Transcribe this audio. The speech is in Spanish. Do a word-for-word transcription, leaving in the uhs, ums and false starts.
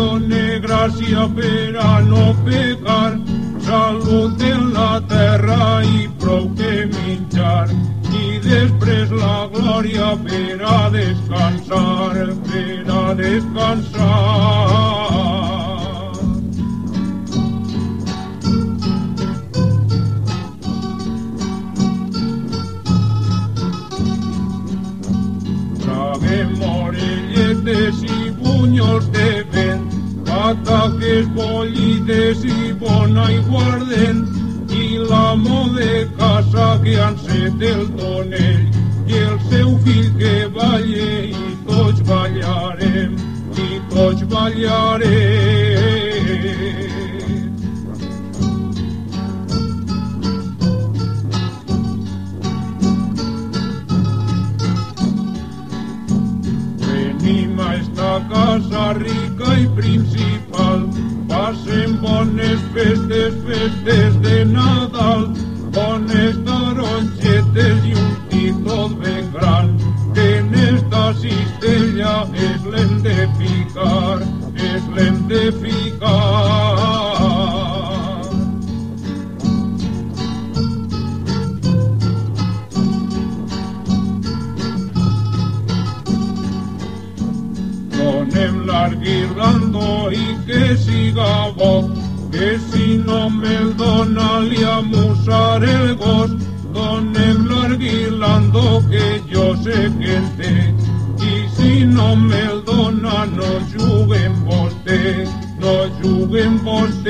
done gràcia per a no pecar, salut en la terra i prou que menjar, i després la glòria per a descansar, per a descansar. Traguem orelletes i bunyols de vent, pataques bollides i bon aiguardent, i l'amo de casa que ha encet el tonell, i el seu fill que balle, i tots ballarem, i tots ballarem. Venim a esta casa rica i principal, passem bones festes, festes de Nadal, bones tarongetes i un títol ben gran, que en esta cistella es l'hem de ficar, es l'hem de ficar. Donem l'arguirlando i que siga bo, que si no me'l dona li amusaré el gos. Donem l'arguirlando que jo sé que en té, i si no me'l dona no juguem vostè, no juguem vostè.